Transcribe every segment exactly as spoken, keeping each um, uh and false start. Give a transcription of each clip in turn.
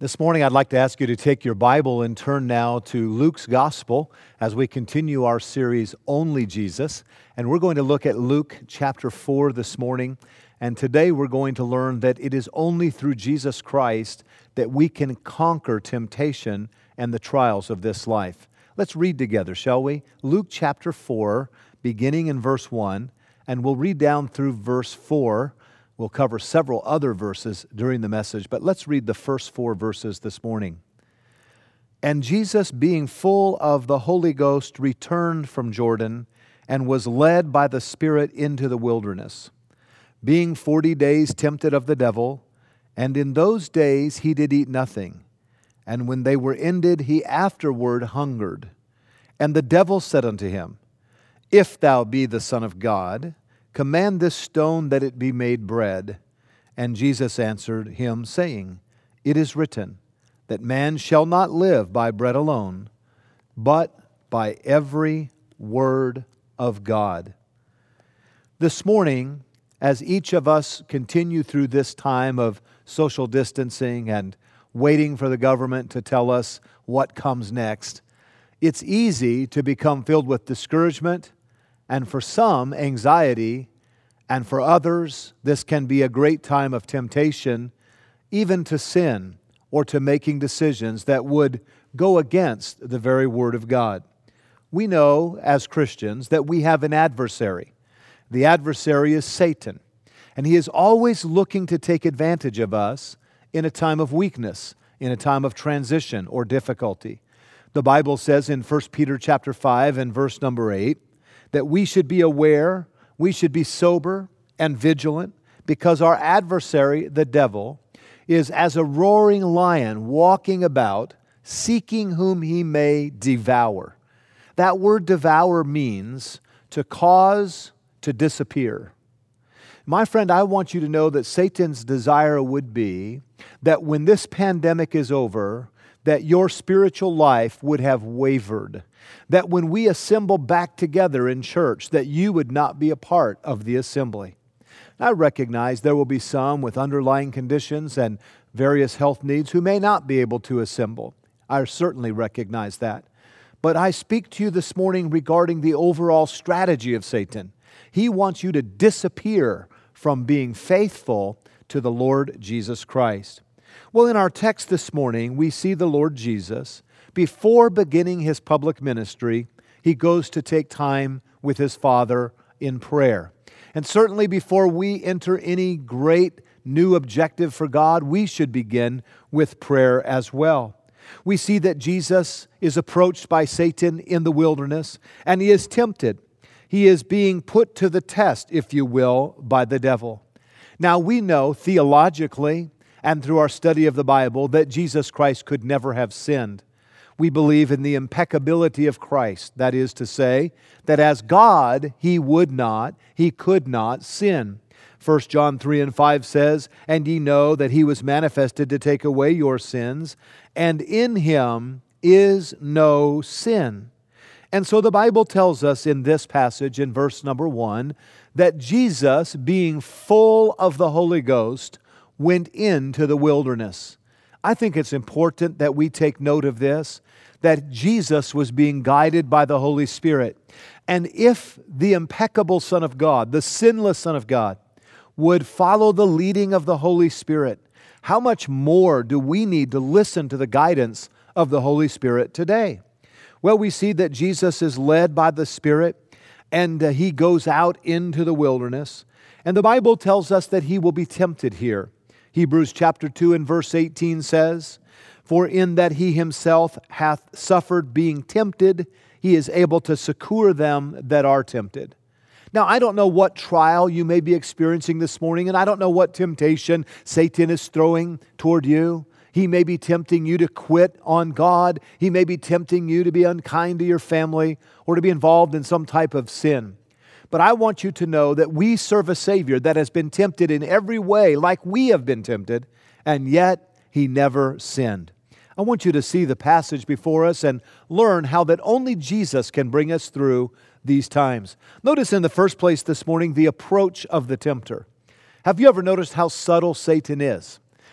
This morning, I'd like to ask you to take your Bible and turn now to Luke's Gospel as we continue our series, Only Jesus. And we're going to look at Luke chapter four this morning. And today we're going to learn that it is only through Jesus Christ that we can conquer temptation and the trials of this life. Let's read together, shall we? Luke chapter four, beginning in verse one, and we'll read down through verse four. We'll cover several other verses during the message, but let's read the first four verses this morning. And Jesus, being full of the Holy Ghost, returned from Jordan and was led by the Spirit into the wilderness, being forty days tempted of the devil. And in those days he did eat nothing. And when they were ended, he afterward hungered. And the devil said unto him, If thou be the Son of God, command this stone that it be made bread. And Jesus answered him, saying, It is written, that man shall not live by bread alone, but by every word of God. This morning, as each of us continue through this time of social distancing and waiting for the government to tell us what comes next, it's easy to become filled with discouragement, and for some, anxiety, and for others, this can be a great time of temptation, even to sin or to making decisions that would go against the very Word of God. We know, as Christians, that we have an adversary. The adversary is Satan, and he is always looking to take advantage of us in a time of weakness, in a time of transition or difficulty. The Bible says in First Peter chapter five and verse number eight, that we should be aware, we should be sober and vigilant, because our adversary, the devil, is as a roaring lion walking about, seeking whom he may devour. That word devour means to cause to disappear. My friend, I want you to know that Satan's desire would be that when this pandemic is over, that your spiritual life would have wavered. That when we assemble back together in church, that you would not be a part of the assembly. I recognize there will be some with underlying conditions and various health needs who may not be able to assemble. I certainly recognize that. But I speak to you this morning regarding the overall strategy of Satan. He wants you to disappear from being faithful to the Lord Jesus Christ. Well, in our text this morning, we see the Lord Jesus, before beginning His public ministry, He goes to take time with His Father in prayer. And certainly before we enter any great new objective for God, we should begin with prayer as well. We see that Jesus is approached by Satan in the wilderness, and He is tempted. He is being put to the test, if you will, by the devil. Now, we know theologically and through our study of the Bible that Jesus Christ could never have sinned. We believe in the impeccability of Christ. That is to say, that as God, He would not, He could not sin. First John three and five says, And ye know that He was manifested to take away your sins, and in Him is no sin. And so the Bible tells us in this passage, in verse number one, that Jesus, being full of the Holy Ghost, went into the wilderness. I think it's important that we take note of this, that Jesus was being guided by the Holy Spirit. And if the impeccable Son of God, the sinless Son of God, would follow the leading of the Holy Spirit, how much more do we need to listen to the guidance of the Holy Spirit today? Well, we see that Jesus is led by the Spirit, and uh, He goes out into the wilderness. And the Bible tells us that He will be tempted here. Hebrews chapter two and verse eighteen says, For in that He Himself hath suffered being tempted, He is able to succor them that are tempted. Now, I don't know what trial you may be experiencing this morning, and I don't know what temptation Satan is throwing toward you. He may be tempting you to quit on God. He may be tempting you to be unkind to your family or to be involved in some type of sin. But I want you to know that we serve a Savior that has been tempted in every way like we have been tempted, and yet He never sinned. I want you to see the passage before us and learn how that only Jesus can bring us through these times. Notice in the first place this morning the approach of the tempter. Have you ever noticed how subtle Satan is?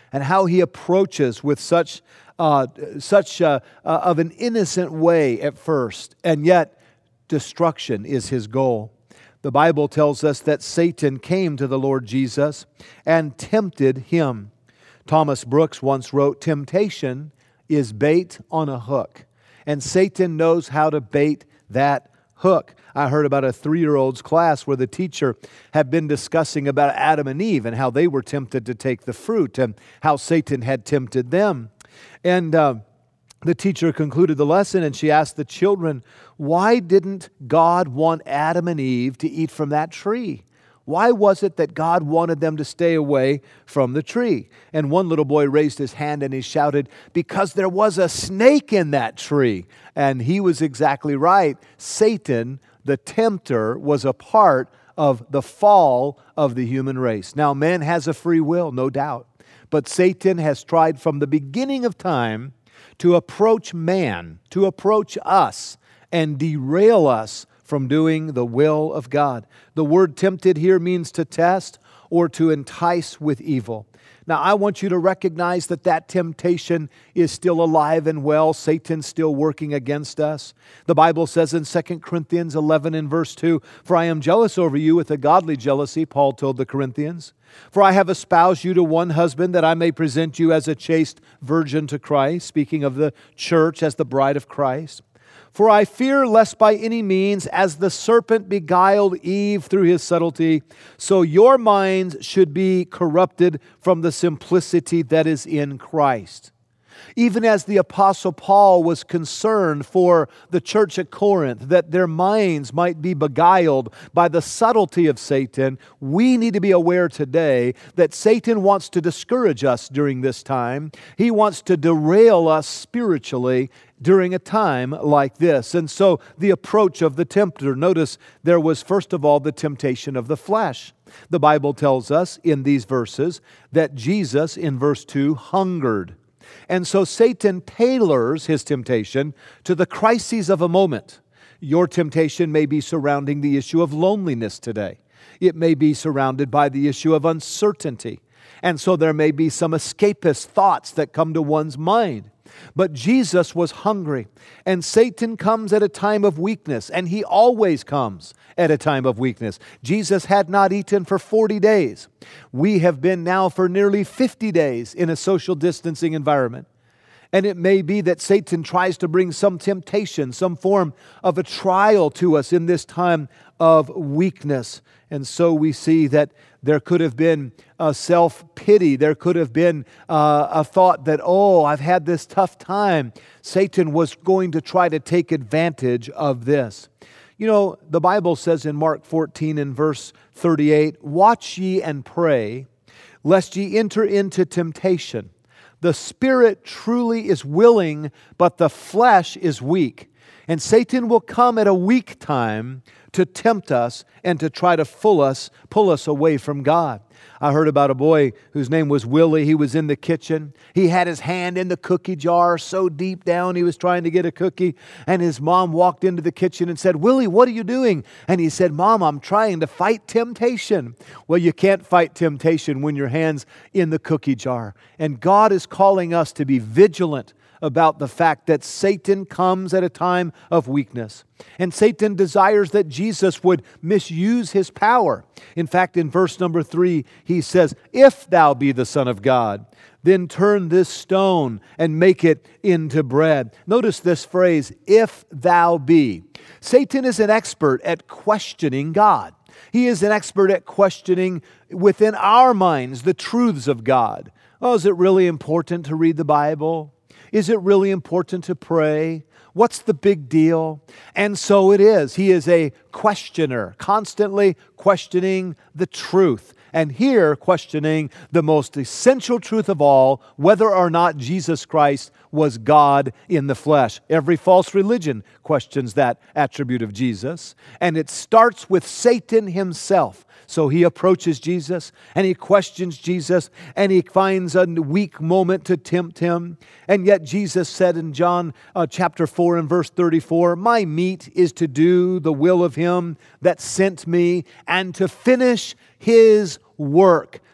and how he approaches with such, uh, such uh, uh, of an innocent way at first, and yet destruction is his goal. The Bible tells us that Satan came to the Lord Jesus and tempted him. Thomas Brooks once wrote, "Temptation is bait on a hook, and Satan knows how to bait that hook." I heard about a three-year-old's class where the teacher had been discussing about Adam and Eve and how they were tempted to take the fruit and how Satan had tempted them. And uh, the teacher concluded the lesson and she asked the children, why didn't God want Adam and Eve to eat from that tree? Why was it that God wanted them to stay away from the tree? And one little boy raised his hand and he shouted, because there was a snake in that tree. And he was exactly right. Satan, the tempter, was a part of the fall of the human race. Now, man has a free will, no doubt. But Satan has tried from the beginning of time to approach man, to approach us, and derail us from doing the will of God. The word tempted here means to test or to entice with evil. Now, I want you to recognize that that temptation is still alive and well. Satan's still working against us. The Bible says in Second Corinthians eleven and verse two, "For I am jealous over you with a godly jealousy," Paul told the Corinthians. "For I have espoused you to one husband, that I may present you as a chaste virgin to Christ," speaking of the church as the bride of Christ. "For I fear lest by any means, as the serpent beguiled Eve through his subtlety, so your minds should be corrupted from the simplicity that is in Christ." Even as the Apostle Paul was concerned for the church at Corinth, that their minds might be beguiled by the subtlety of Satan, we need to be aware today that Satan wants to discourage us during this time. He wants to derail us spiritually during a time like this. And so the approach of the tempter, notice there was first of all the temptation of the flesh. The Bible tells us in these verses that Jesus, in verse two, hungered. And so Satan tailors his temptation to the crises of a moment. Your temptation may be surrounding the issue of loneliness today. It may be surrounded by the issue of uncertainty. And so there may be some escapist thoughts that come to one's mind. But Jesus was hungry, and Satan comes at a time of weakness, and he always comes at a time of weakness. Jesus had not eaten for forty days. We have been now for nearly fifty days in a social distancing environment. And it may be that Satan tries to bring some temptation, some form of a trial to us in this time of weakness. And so we see that there could have been a self-pity. There could have been uh, a thought that, oh, I've had this tough time. Satan was going to try to take advantage of this. You know, the Bible says in Mark fourteen and verse thirty-eight, "Watch ye and pray, lest ye enter into temptation. The spirit truly is willing, but the flesh is weak." And Satan will come at a weak time to tempt us and to try to pull us, pull us away from God. I heard about a boy whose name was Willie. He was in the kitchen. He had his hand in the cookie jar so deep down he was trying to get a cookie. And his mom walked into the kitchen and said, "Willie, what are you doing?" And he said, "Mom, I'm trying to fight temptation." Well, you can't fight temptation when your hand's in the cookie jar. And God is calling us to be vigilant about the fact that Satan comes at a time of weakness. And Satan desires that Jesus would misuse his power. In fact, in verse number three, he says, "If thou be the Son of God, then turn this stone and make it into bread." Notice this phrase, "if thou be." Satan is an expert at questioning God. He is an expert at questioning within our minds the truths of God. Oh, is it really important to read the Bible? Is it really important to pray? What's the big deal? And so it is. He is a questioner, constantly questioning the truth. And here, questioning the most essential truth of all, whether or not Jesus Christ was God in the flesh. Every false religion questions that attribute of Jesus. And it starts with Satan himself. So he approaches Jesus and he questions Jesus and he finds a weak moment to tempt him. And yet Jesus said in John uh, chapter four and verse thirty-four, "My meat is to do the will of him that sent me and to finish his work."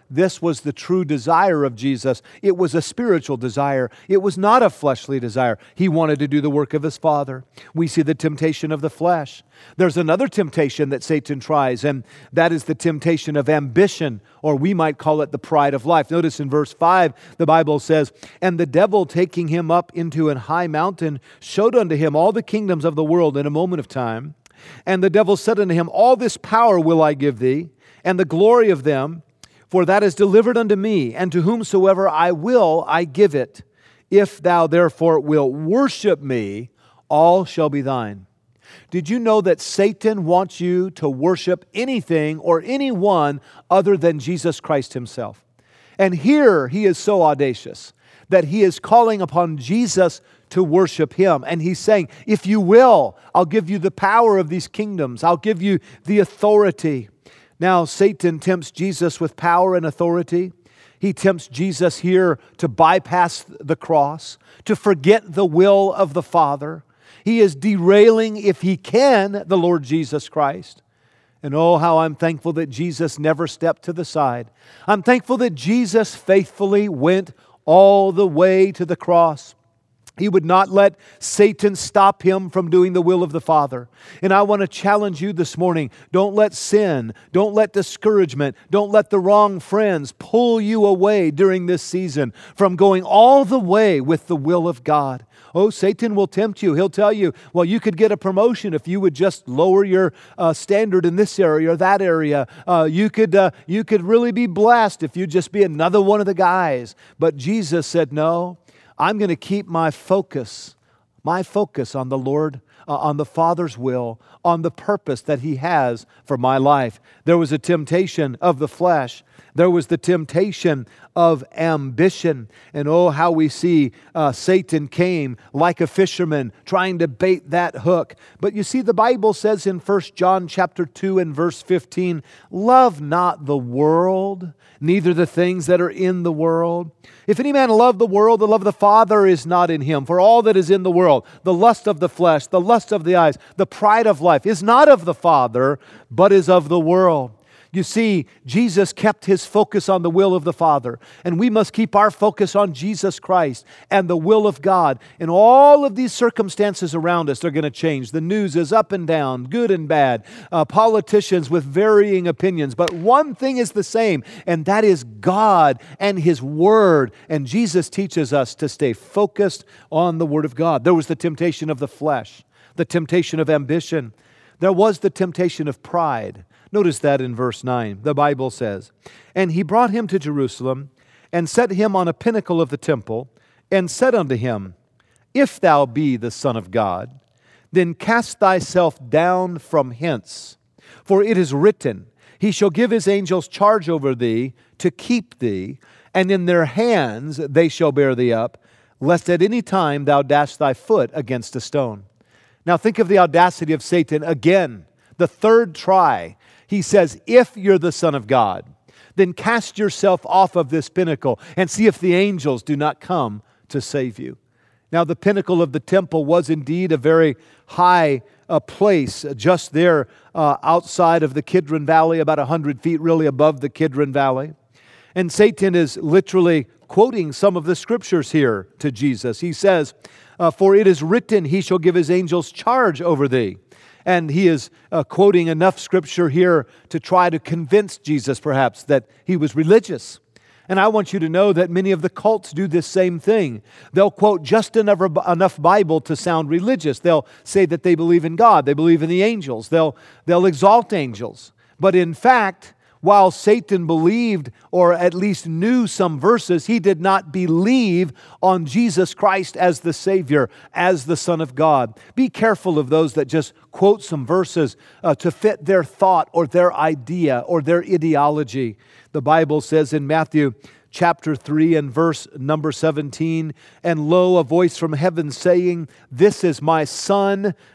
this was the true desire of Jesus. It was a spiritual desire. It was not a fleshly desire. He wanted to do the work of His Father. We see the temptation of the flesh. There's another temptation that Satan tries, and that is the temptation of ambition, or we might call it the pride of life. Notice in verse five, the Bible says, "And the devil, taking him up into an high mountain, showed unto him all the kingdoms of the world in a moment of time. And the devil said unto him, All this power will I give thee, and the glory of them, for that is delivered unto me, and to whomsoever I will I give it. If thou therefore wilt worship me, all shall be thine." Did you know that Satan wants you to worship anything or anyone other than Jesus Christ Himself? And here he is so audacious that he is calling upon Jesus to worship Him. And He's saying, if you will, I'll give you the power of these kingdoms. I'll give you the authority. Now, Satan tempts Jesus with power and authority. He tempts Jesus here to bypass the cross, to forget the will of the Father. He is derailing, if he can, the Lord Jesus Christ. And oh, how I'm thankful that Jesus never stepped to the side. I'm thankful that Jesus faithfully went all the way to the cross. He would not let Satan stop Him from doing the will of the Father. And I want to challenge you this morning. Don't let sin, don't let discouragement, don't let the wrong friends pull you away during this season from going all the way with the will of God. Oh, Satan will tempt you. He'll tell you, well, you could get a promotion if you would just lower your uh, standard in this area or that area. Uh, you could uh, you could really be blessed if you just be another one of the guys. But Jesus said, no, I'm going to keep my focus, my focus on the Lord, uh, on the Father's will, on the purpose that He has for my life. There was a temptation of the flesh. There was the temptation of ambition. And oh, how we see uh, Satan came like a fisherman trying to bait that hook. But you see, the Bible says in First John chapter two and verse fifteen, "Love not the world, neither the things that are in the world. If any man love the world, the love of the Father is not in him. For all that is in the world, the lust of the flesh, the lust of the eyes, the pride of life, is not of the Father, but is of the world." You see, Jesus kept His focus on the will of the Father, and we must keep our focus on Jesus Christ and the will of God. And all of these circumstances around us are going to change. The news is up and down, good and bad, uh, politicians with varying opinions. But one thing is the same, and that is God and His Word. And Jesus teaches us to stay focused on the Word of God. There was the temptation of the flesh, the temptation of ambition. There was the temptation of pride. Notice that in verse nine. The Bible says, "And he brought him to Jerusalem, and set him on a pinnacle of the temple, and said unto him, If thou be the Son of God, then cast thyself down from hence. For it is written, He shall give His angels charge over thee, to keep thee, and in their hands they shall bear thee up, lest at any time thou dash thy foot against a stone." Now think of the audacity of Satan again. The third try. He says, if you're the Son of God, then cast yourself off of this pinnacle and see if the angels do not come to save you. Now, the pinnacle of the temple was indeed a very high uh, place, just there uh, outside of the Kidron Valley, about one hundred feet really above the Kidron Valley. And Satan is literally quoting some of the scriptures here to Jesus. He says, uh, "For it is written, He shall give His angels charge over thee." And he is uh, quoting enough scripture here to try to convince Jesus, perhaps, that he was religious. And I want you to know that many of the cults do this same thing. They'll quote just enough, enough Bible to sound religious. They'll say that they believe in God. They believe in the angels. They'll, they'll exalt angels. But in fact, while Satan believed, or at least knew some verses, he did not believe on Jesus Christ as the Savior, as the Son of God. Be careful of those that just quote some verses uh, to fit their thought or their idea or their ideology. The Bible says in Matthew chapter three and verse number seventeen, "And lo, a voice from heaven saying, This is my Son,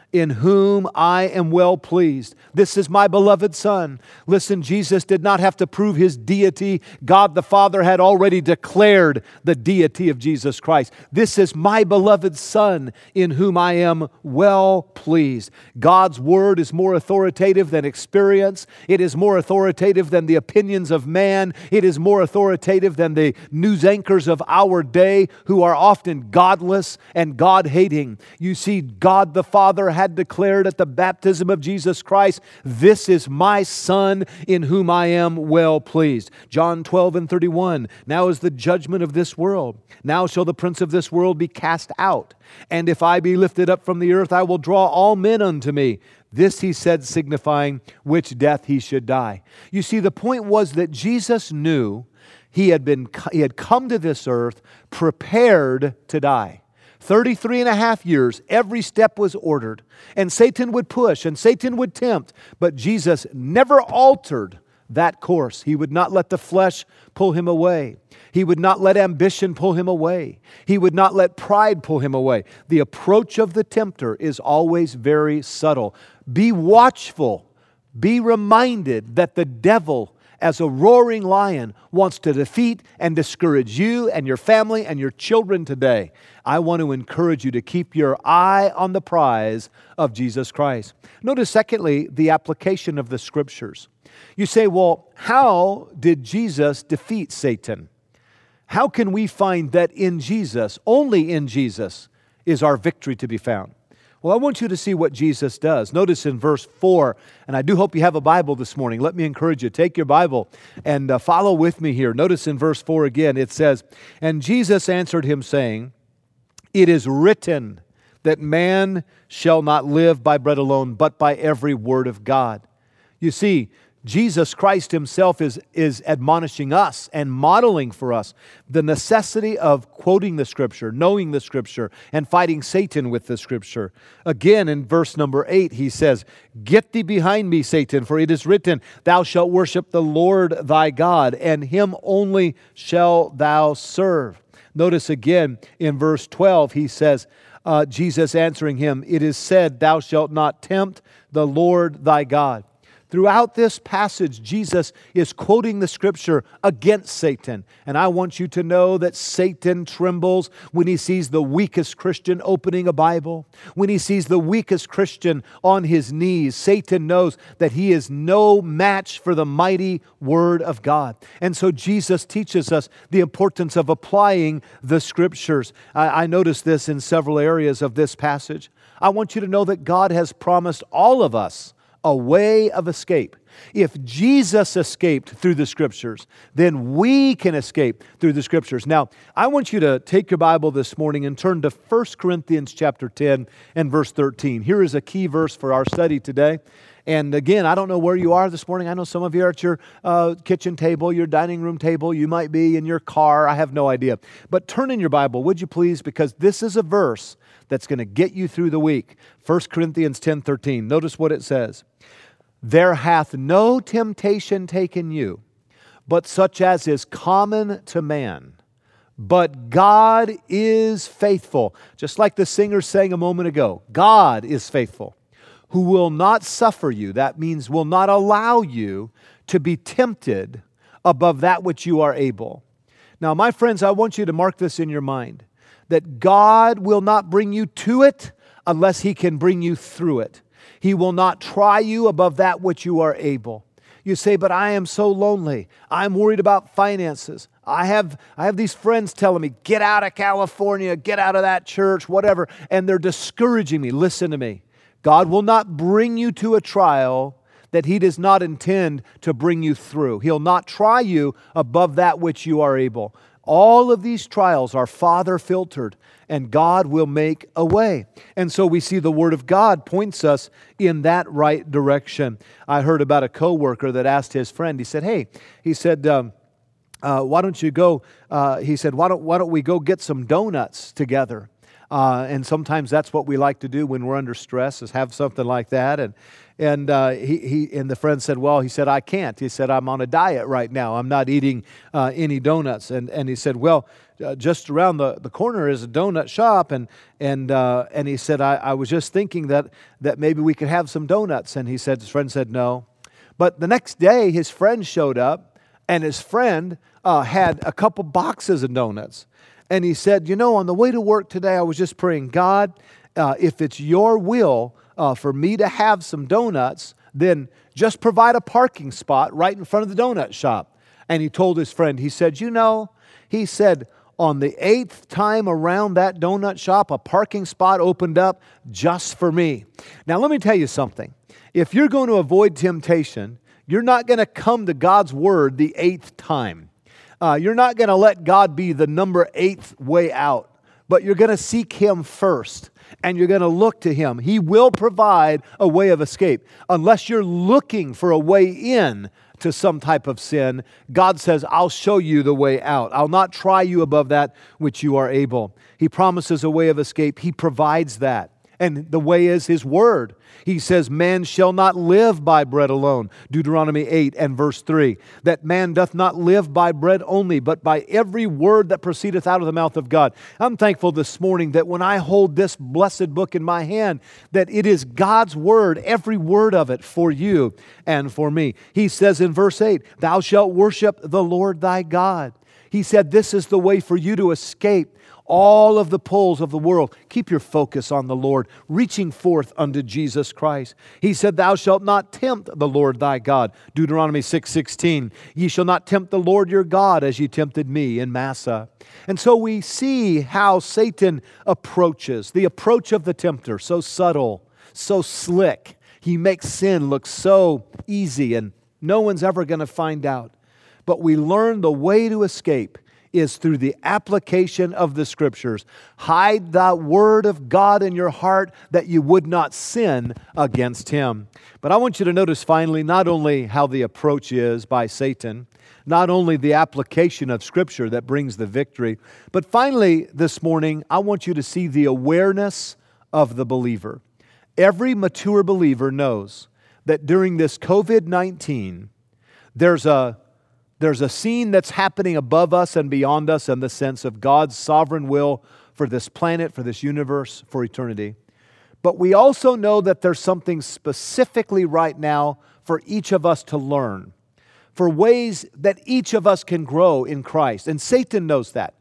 in whom I am well pleased. This is my beloved Son. Listen, Jesus did not have to prove His deity. God the Father had already declared the deity of Jesus Christ. This is my beloved Son in whom I am well pleased. God's Word is more authoritative than experience. It is more authoritative than the opinions of man. It is more authoritative than the news anchors of our day who are often godless and God-hating. You see, God the Father had declared at the baptism of Jesus Christ, "This is my Son in whom I am well pleased." John twelve and thirty-one, "Now is the judgment of this world. Now shall the prince of this world be cast out. And if I be lifted up from the earth, I will draw all men unto me." This He said, signifying which death He should die. You see, the point was that Jesus knew He had been, He had come to this earth prepared to die. thirty-three and a half years, every step was ordered. And Satan would push and Satan would tempt. But Jesus never altered that course. He would not let the flesh pull Him away. He would not let ambition pull Him away. He would not let pride pull Him away. The approach of the tempter is always very subtle. Be watchful. Be reminded that the devil, as a roaring lion, wants to defeat and discourage you and your family and your children today. I want to encourage you to keep your eye on the prize of Jesus Christ. Notice, secondly, the application of the Scriptures. You say, well, how did Jesus defeat Satan? How can we find that in Jesus, only in Jesus, is our victory to be found? Well, I want you to see what Jesus does. Notice in verse four, and I do hope you have a Bible this morning. Let me encourage you, take your Bible and uh, follow with me here. Notice in verse four again, it says, "And Jesus answered him, saying, It is written that man shall not live by bread alone, but by every word of God." You see, Jesus Christ Himself is, is admonishing us and modeling for us the necessity of quoting the Scripture, knowing the Scripture, and fighting Satan with the Scripture. Again, in verse number eight, He says, "Get thee behind me, Satan, for it is written, Thou shalt worship the Lord thy God, and Him only shalt thou serve." Notice again in verse twelve, He says, uh, Jesus answering him, "It is said, Thou shalt not tempt the Lord thy God." Throughout this passage, Jesus is quoting the Scripture against Satan. And I want you to know that Satan trembles when he sees the weakest Christian opening a Bible. When he sees the weakest Christian on his knees, Satan knows that he is no match for the mighty Word of God. And so Jesus teaches us the importance of applying the Scriptures. I, I notice this in several areas of this passage. I want you to know that God has promised all of us a way of escape. If Jesus escaped through the Scriptures, then we can escape through the Scriptures. Now, I want you to take your Bible this morning and turn to First Corinthians chapter ten and verse thirteen. Here is a key verse for our study today. And again, I don't know where you are this morning. I know some of you are at your uh, kitchen table, your dining room table. You might be in your car. I have no idea. But turn in your Bible, would you please? Because this is a verse that's going to get you through the week. First Corinthians ten thirteen. Notice what it says. "There hath no temptation taken you, but such as is common to man. But God is faithful." Just like the singer sang a moment ago, God is faithful, "who will not suffer you," that means will not allow you to be tempted above that which you are able. Now, my friends, I want you to mark this in your mind, that God will not bring you to it unless He can bring you through it. He will not try you above that which you are able. You say, "But I am so lonely. I'm worried about finances. I have, I have these friends telling me, get out of California, get out of that church, whatever, and they're discouraging me." Listen to me. God will not bring you to a trial that He does not intend to bring you through. He'll not try you above that which you are able. All of these trials are Father filtered, and God will make a way. And so we see the Word of God points us in that right direction. I heard about a coworker that asked his friend, he said, hey, he said, um, uh, why don't you go, uh, he said, why don't, why don't we go get some donuts together? Uh, and sometimes that's what we like to do when we're under stress, is have something like that. And and uh, he, he and the friend said, well, he said, I can't. He said, I'm on a diet right now. I'm not eating uh, any donuts. And and he said, well, uh, just around the, the corner is a donut shop. And and uh, and he said, I, I was just thinking that that maybe we could have some donuts. And he said, his friend said, no. But the next day, his friend showed up, and his friend uh, had a couple boxes of donuts. And he said, you know, on the way to work today, I was just praying, God, uh, if it's your will uh, for me to have some donuts, then just provide a parking spot right in front of the donut shop. And he told his friend, he said, you know, he said, on the eighth time around that donut shop, a parking spot opened up just for me. Now, let me tell you something. If you're going to avoid temptation, you're not going to come to God's Word the eighth time. Uh, you're not going to let God be the number eighth way out, but you're going to seek Him first, and you're going to look to Him. He will provide a way of escape. Unless you're looking for a way in to some type of sin, God says, I'll show you the way out. I'll not try you above that which you are able. He promises a way of escape. He provides that. And the way is His Word. He says, man shall not live by bread alone. Deuteronomy eight and verse three. That man doth not live by bread only, but by every word that proceedeth out of the mouth of God. I'm thankful this morning that when I hold this blessed book in my hand, that it is God's Word, every word of it, for you and for me. He says in verse eight, thou shalt worship the Lord thy God. He said, this is the way for you to escape all of the pulls of the world. Keep your focus on the Lord, reaching forth unto Jesus Christ. He said, thou shalt not tempt the Lord thy God. Deuteronomy six sixteen. Ye shall not tempt the Lord your God as ye tempted me in Massah. And so we see how Satan approaches, the approach of the tempter, so subtle, so slick. He makes sin look so easy and no one's ever going to find out. But we learn the way to escape is through the application of the Scriptures. Hide the Word of God in your heart that you would not sin against Him. But I want you to notice finally not only how the approach is by Satan, not only the application of Scripture that brings the victory, but finally this morning I want you to see the awareness of the believer. Every mature believer knows that during this covid nineteen, there's a There's a scene that's happening above us and beyond us in the sense of God's sovereign will for this planet, for this universe, for eternity. But we also know that there's something specifically right now for each of us to learn, for ways that each of us can grow in Christ. And Satan knows that.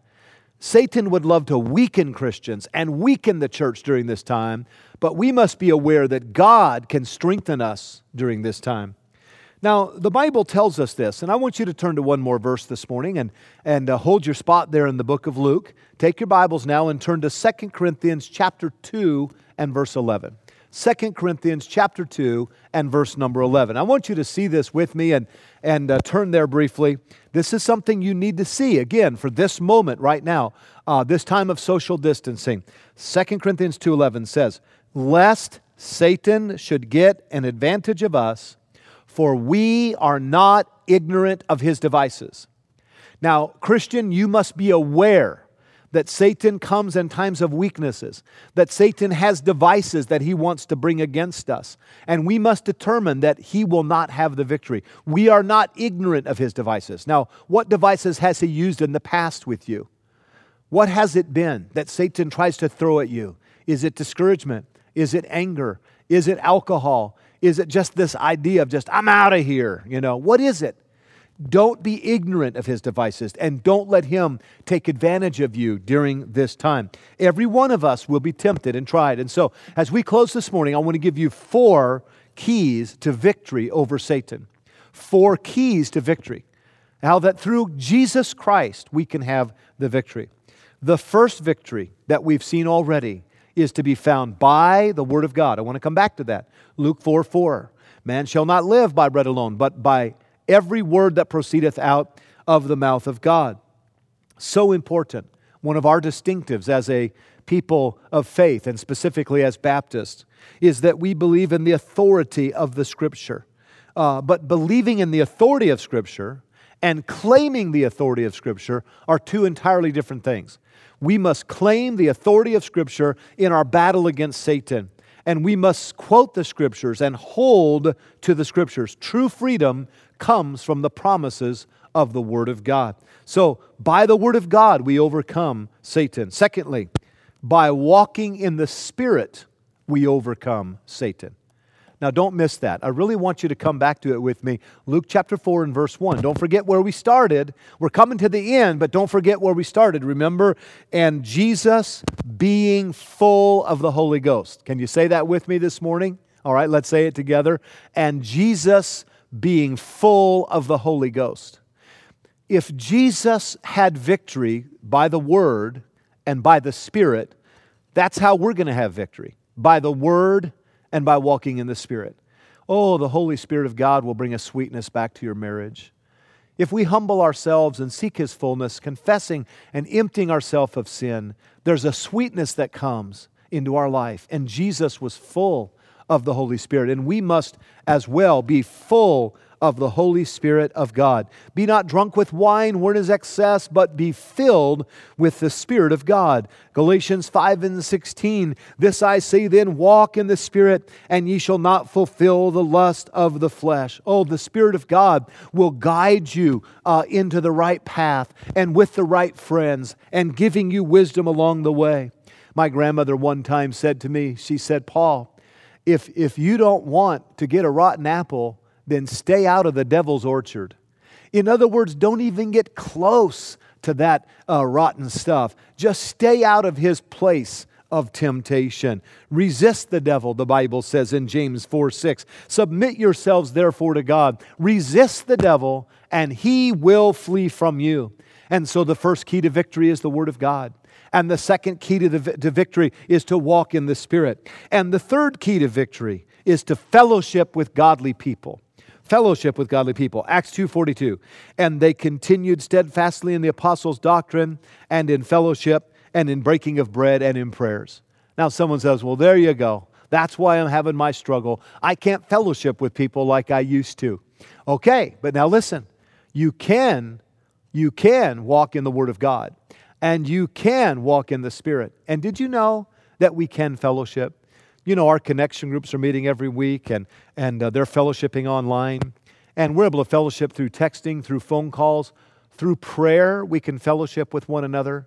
Satan would love to weaken Christians and weaken the church during this time, but we must be aware that God can strengthen us during this time. Now, the Bible tells us this, and I want you to turn to one more verse this morning and, and uh, hold your spot there in the book of Luke. Take your Bibles now and turn to Second Corinthians chapter two and verse eleven. Second Corinthians chapter two and verse number eleven. I want you to see this with me and, and uh, turn there briefly. This is something you need to see, again, for this moment right now, uh, this time of social distancing. Second Corinthians two eleven says, lest Satan should get an advantage of us, for we are not ignorant of his devices. Now, Christian, you must be aware that Satan comes in times of weaknesses, that Satan has devices that he wants to bring against us, and we must determine that he will not have the victory. We are not ignorant of his devices. Now, what devices has he used in the past with you? What has it been that Satan tries to throw at you? Is it discouragement? Is it anger? Is it alcohol? Is it just this idea of just, I'm out of here? You know, what is it? Don't be ignorant of his devices and don't let him take advantage of you during this time. Every one of us will be tempted and tried. And so, as we close this morning, I want to give you four keys to victory over Satan. Four keys to victory. How that through Jesus Christ we can have the victory. The first victory that we've seen already is to be found by the Word of God. I want to come back to that. Luke four four. Man shall not live by bread alone, but by every word that proceedeth out of the mouth of God. So important. One of our distinctives as a people of faith, and specifically as Baptists, is that we believe in the authority of the Scripture. Uh, but believing in the authority of Scripture and claiming the authority of Scripture are two entirely different things. We must claim the authority of Scripture in our battle against Satan. And we must quote the Scriptures and hold to the Scriptures. True freedom comes from the promises of the Word of God. So, by the Word of God, we overcome Satan. Secondly, by walking in the Spirit, we overcome Satan. Now, don't miss that. I really want you to come back to it with me. Luke chapter four and verse one. Don't forget where we started. We're coming to the end, but don't forget where we started. Remember, and Jesus being full of the Holy Ghost. Can you say that with me this morning? All right, let's say it together. And Jesus being full of the Holy Ghost. If Jesus had victory by the Word and by the Spirit, that's how we're going to have victory. By the Word and by walking in the Spirit. Oh, the Holy Spirit of God will bring a sweetness back to your marriage. If we humble ourselves and seek His fullness, confessing and emptying ourselves of sin, there's a sweetness that comes into our life. And Jesus was full of the Holy Spirit. And we must as well be full of the Holy Spirit of God. Be not drunk with wine wherein is excess, but be filled with the Spirit of God. Galatians five and sixteen, this I say then, walk in the Spirit, and ye shall not fulfill the lust of the flesh. Oh, the Spirit of God will guide you uh, into the right path and with the right friends and giving you wisdom along the way. My grandmother one time said to me, she said, Paul, if, if you don't want to get a rotten apple, then stay out of the devil's orchard. In other words, don't even get close to that uh, rotten stuff. Just stay out of his place of temptation. Resist the devil, the Bible says in James four six. Submit yourselves therefore to God. Resist the devil, and he will flee from you. And so the first key to victory is the Word of God. And the second key to, the, to victory is to walk in the Spirit. And the third key to victory is to fellowship with godly people. Fellowship with godly people. Acts two forty-two. And they continued steadfastly in the apostles' doctrine and in fellowship and in breaking of bread and in prayers. Now someone says, well, there you go. That's why I'm having my struggle. I can't fellowship with people like I used to. Okay, but now listen. You can, you can walk in the Word of God. And you can walk in the Spirit. And did you know that we can fellowship? You know, our connection groups are meeting every week, and, and uh, they're fellowshipping online. And we're able to fellowship through texting, through phone calls, through prayer. We can fellowship with one another.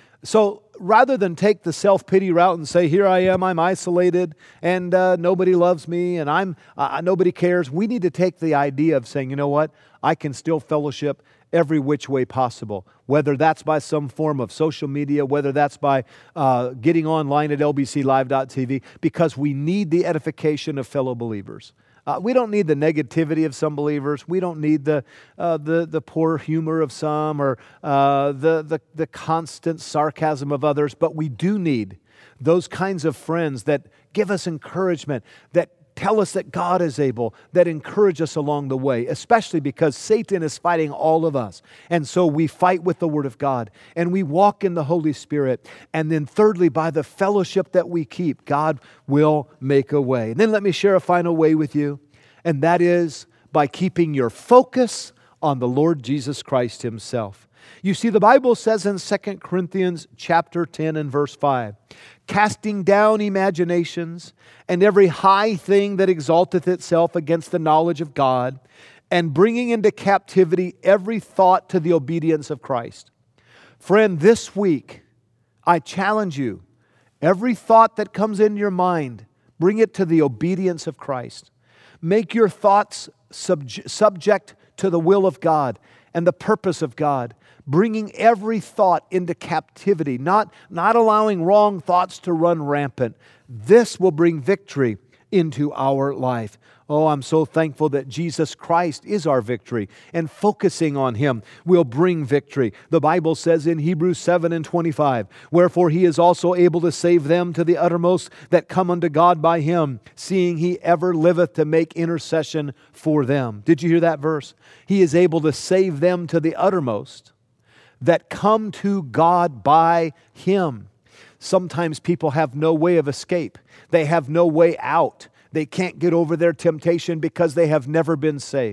So rather than take the self-pity route and say, here I am, I'm isolated, and uh, nobody loves me, and I'm uh, nobody cares, we need to take the idea of saying, you know what, I can still fellowship every which way possible, whether that's by some form of social media, whether that's by uh, getting online at L B C live dot T V, because we need the edification of fellow believers. Uh, we don't need the negativity of some believers. We don't need the uh, the, the poor humor of some or uh, the, the, the constant sarcasm of others, but we do need those kinds of friends that give us encouragement, that tell us that God is able, that encourage us along the way, especially because Satan is fighting all of us. And so we fight with the Word of God, and we walk in the Holy Spirit. And then thirdly, by the fellowship that we keep, God will make a way. And then let me share a final way with you, and that is by keeping your focus on the Lord Jesus Christ Himself. You see, the Bible says in Second Corinthians chapter ten and verse five, casting down imaginations and every high thing that exalteth itself against the knowledge of God, and bringing into captivity every thought to the obedience of Christ. Friend, this week, I challenge you, every thought that comes into your mind, bring it to the obedience of Christ. Make your thoughts subj- subject to the will of God and the purpose of God, bringing every thought into captivity, not, not allowing wrong thoughts to run rampant. This will bring victory into our life. Oh, I'm so thankful that Jesus Christ is our victory, and focusing on Him will bring victory. The Bible says in Hebrews seven and twenty-five, wherefore He is also able to save them to the uttermost that come unto God by Him, seeing He ever liveth to make intercession for them. Did you hear that verse? He is able to save them to the uttermost that come to God by Him. Sometimes people have no way of escape. They have no way out. They can't get over their temptation because they have never been saved.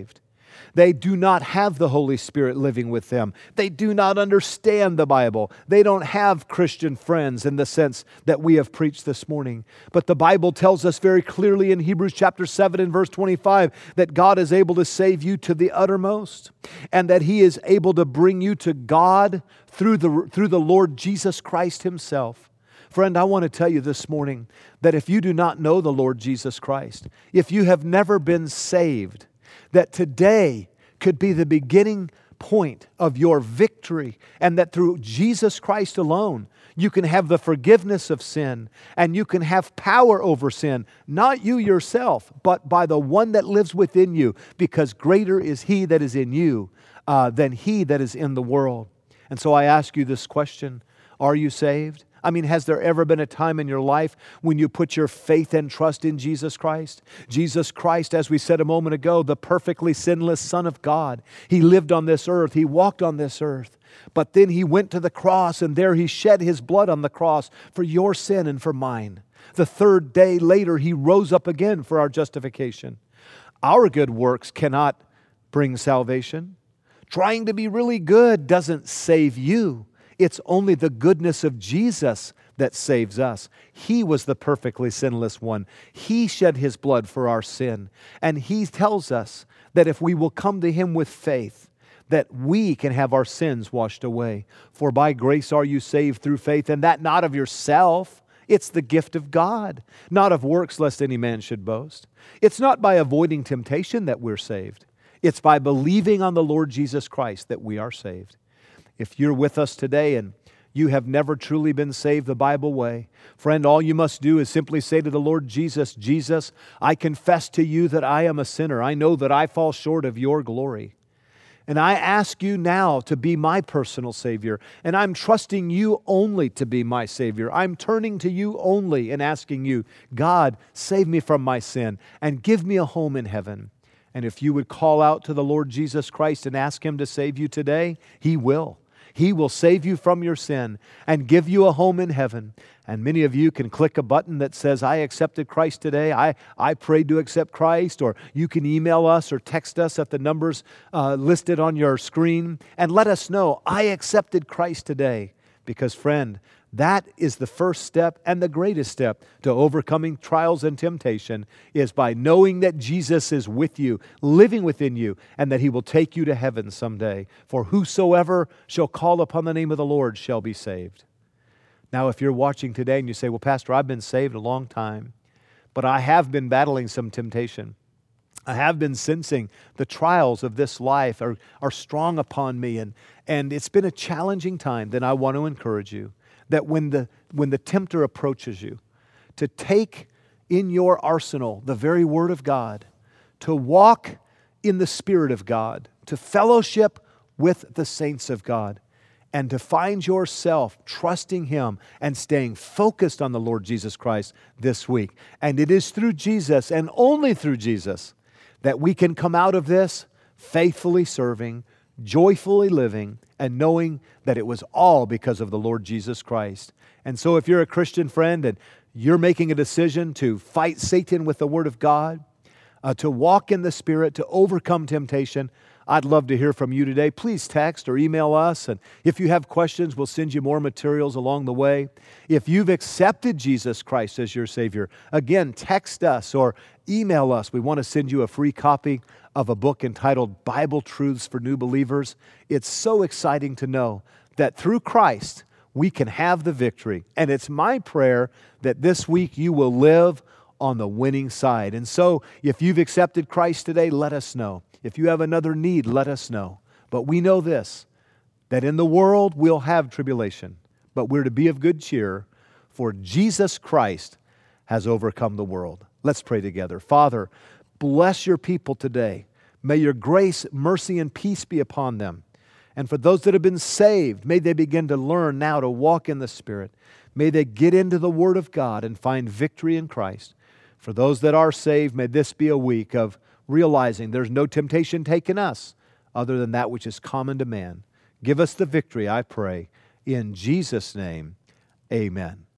They do not have the Holy Spirit living with them. They do not understand the Bible. They don't have Christian friends in the sense that we have preached this morning. But the Bible tells us very clearly in Hebrews chapter seven and verse twenty-five that God is able to save you to the uttermost, and that He is able to bring you to God through the, through the Lord Jesus Christ Himself. Friend, I want to tell you this morning that if you do not know the Lord Jesus Christ, if you have never been saved, that today could be the beginning point of your victory, and that through Jesus Christ alone, you can have the forgiveness of sin, and you can have power over sin, not you yourself, but by the one that lives within you, because greater is He that is in you uh, than he that is in the world. And so I ask you this question: are you saved? I mean, has there ever been a time in your life when you put your faith and trust in Jesus Christ? Jesus Christ, as we said a moment ago, the perfectly sinless Son of God. He lived on this earth. He walked on this earth. But then He went to the cross, and there He shed His blood on the cross for your sin and for mine. The third day later, He rose up again for our justification. Our good works cannot bring salvation. Trying to be really good doesn't save you. It's only the goodness of Jesus that saves us. He was the perfectly sinless one. He shed His blood for our sin. And He tells us that if we will come to Him with faith, that we can have our sins washed away. For by grace are you saved through faith, and that not of yourself. It's the gift of God, not of works, lest any man should boast. It's not by avoiding temptation that we're saved. It's by believing on the Lord Jesus Christ that we are saved. If you're with us today and you have never truly been saved the Bible way, friend, all you must do is simply say to the Lord Jesus, Jesus, I confess to you that I am a sinner. I know that I fall short of your glory. And I ask you now to be my personal Savior. And I'm trusting you only to be my Savior. I'm turning to you only and asking you, God, save me from my sin and give me a home in heaven. And if you would call out to the Lord Jesus Christ and ask Him to save you today, He will. He will save you from your sin and give you a home in heaven. And many of you can click a button that says, I accepted Christ today. I, I prayed to accept Christ. Or you can email us or text us at the numbers uh, listed on your screen and let us know, I accepted Christ today. Because friend, that is the first step and the greatest step to overcoming trials and temptation, is by knowing that Jesus is with you, living within you, and that He will take you to heaven someday. For whosoever shall call upon the name of the Lord shall be saved. Now, if you're watching today and you say, well, Pastor, I've been saved a long time, but I have been battling some temptation. I have been sensing the trials of this life are, are strong upon me, and, and it's been a challenging time. Then I want to encourage you that when the, when the tempter approaches you, to take in your arsenal the very Word of God, to walk in the Spirit of God, to fellowship with the saints of God, and to find yourself trusting Him and staying focused on the Lord Jesus Christ this week. And it is through Jesus and only through Jesus that we can come out of this faithfully serving, joyfully living, and knowing that it was all because of the Lord Jesus Christ. And so if you're a Christian friend and you're making a decision to fight Satan with the Word of God, uh, to walk in the Spirit, to overcome temptation, I'd love to hear from you today. Please text or email us. And if you have questions, we'll send you more materials along the way. If you've accepted Jesus Christ as your Savior, again, text us or email us. We want to send you a free copy of a book entitled Bible Truths for New Believers. It's so exciting to know that through Christ, we can have the victory. And it's my prayer that this week you will live on the winning side. And so, if you've accepted Christ today, let us know. If you have another need, let us know. But we know this, that in the world we'll have tribulation, but we're to be of good cheer, for Jesus Christ has overcome the world. Let's pray together. Father, bless your people today. May your grace, mercy, and peace be upon them. And for those that have been saved, may they begin to learn now to walk in the Spirit. May they get into the Word of God and find victory in Christ. For those that are saved, may this be a week of realizing there's no temptation taken us other than that which is common to man. Give us the victory, I pray. In Jesus' name, amen.